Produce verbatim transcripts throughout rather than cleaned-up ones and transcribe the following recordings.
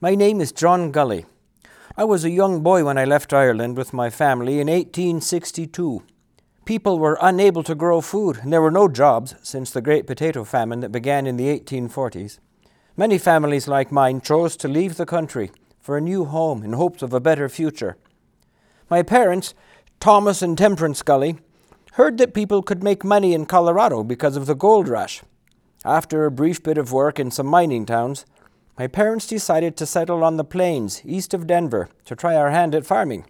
My name is John Gully. I was a young boy when I left Ireland with my family in eighteen sixty-two. People were unable to grow food, and there were no jobs since the Great Potato Famine that began in the eighteen forties. Many families like mine chose to leave the country for a new home in hopes of a better future. My parents, Thomas and Temperance Gully, heard that people could make money in Colorado because of the gold rush. After a brief bit of work in some mining towns, my parents decided to settle on the plains east of Denver to try our hand at farming.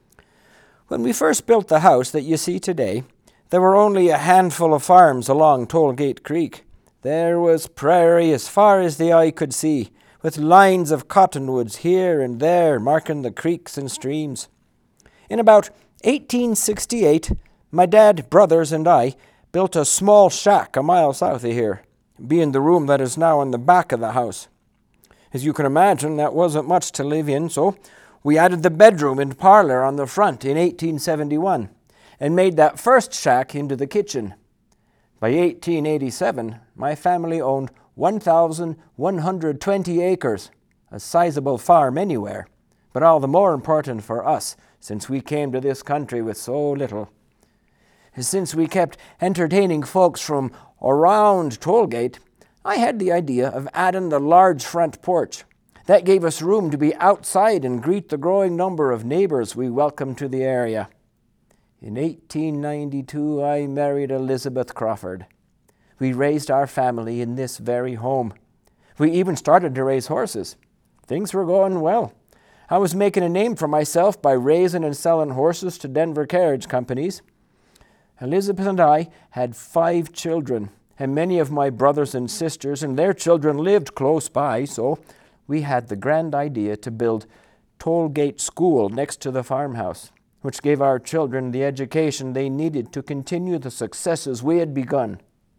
When we first built the house that you see today, there were only a handful of farms along Tollgate Creek. There was prairie as far as the eye could see, with lines of cottonwoods here and there marking the creeks and streams. In about eighteen sixty-eight, my dad, brothers, and I built a small shack a mile south of here, being the room that is now in the back of the house. As you can imagine, that wasn't much to live in, so we added the bedroom and parlor on the front in eighteen seventy-one and made that first shack into the kitchen. By eighteen eighty-seven, my family owned one thousand one hundred twenty acres, a sizable farm anywhere, but all the more important for us since we came to this country with so little. Since we kept entertaining folks from around Tollgate, I had the idea of adding the large front porch. That gave us room to be outside and greet the growing number of neighbors we welcomed to the area. In eighteen ninety-two, I married Elizabeth Crawford. We raised our family in this very home. We even started to raise horses. Things were going well. I was making a name for myself by raising and selling horses to Denver carriage companies. Elizabeth and I had five children, and many of my brothers and sisters and their children lived close by, so we had the grand idea to build Tollgate School next to the farmhouse, which gave our children the education they needed to continue the successes we had begun.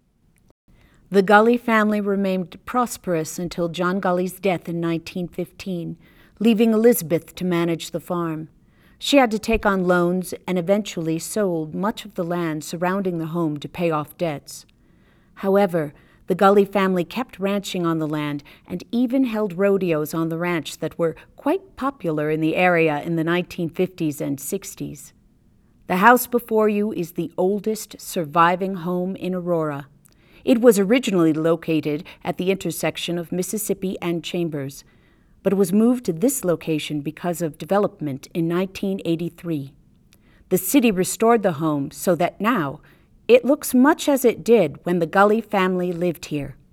The Gully family remained prosperous until John Gully's death in nineteen fifteen, leaving Elizabeth to manage the farm. She had to take on loans and eventually sold much of the land surrounding the home to pay off debts. However, the Gully family kept ranching on the land and even held rodeos on the ranch that were quite popular in the area in the nineteen fifties and sixties. The house before you is the oldest surviving home in Aurora. It was originally located at the intersection of Mississippi and Chambers, but was moved to this location because of development in nineteen eighty-three. The city restored the home so that now it looks much as it did when the Gully family lived here.